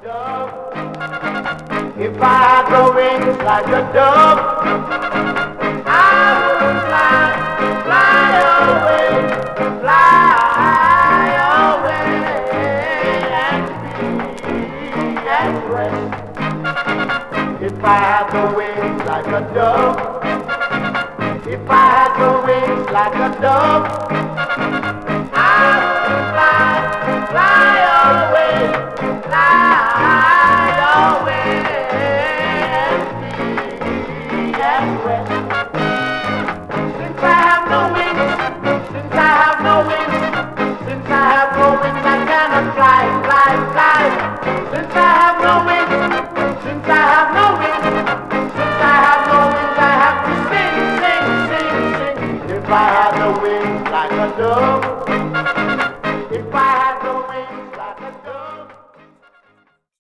If I had the wings like a dove, I would fly, fly away, fly away and be at rest. If I had the wings like a dove, if I had the wings like a dove, I would fly, fly away, fly